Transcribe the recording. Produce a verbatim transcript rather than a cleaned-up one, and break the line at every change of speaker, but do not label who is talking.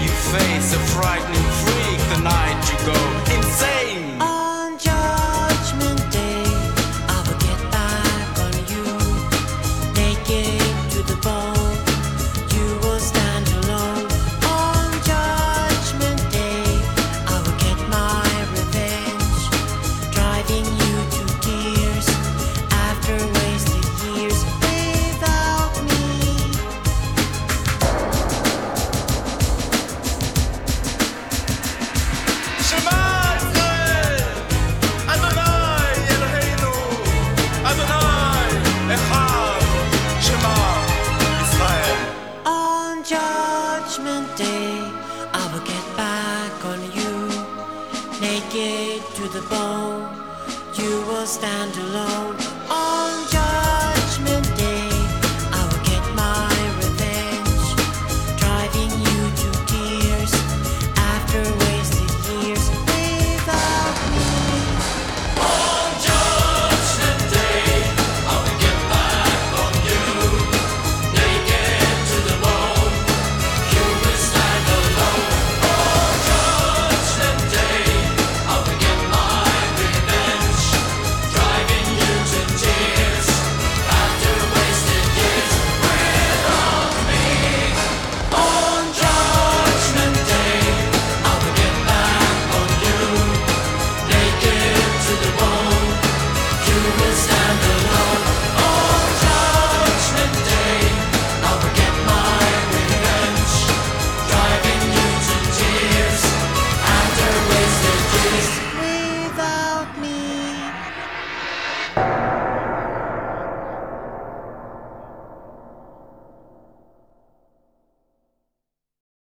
you face a frightening freak the night you go insane.
On Judgment Day, I will get back on you, naked to the bone. You will stand alone. On Judgment Day, I will get my revenge, driving you to tears after wasted years without me.
Shema Israel, Adonai Eloheinu, Adonai Echad, Shema Israel.
On Judgment Day, I will get back on you, naked to the bone. You will stand alone.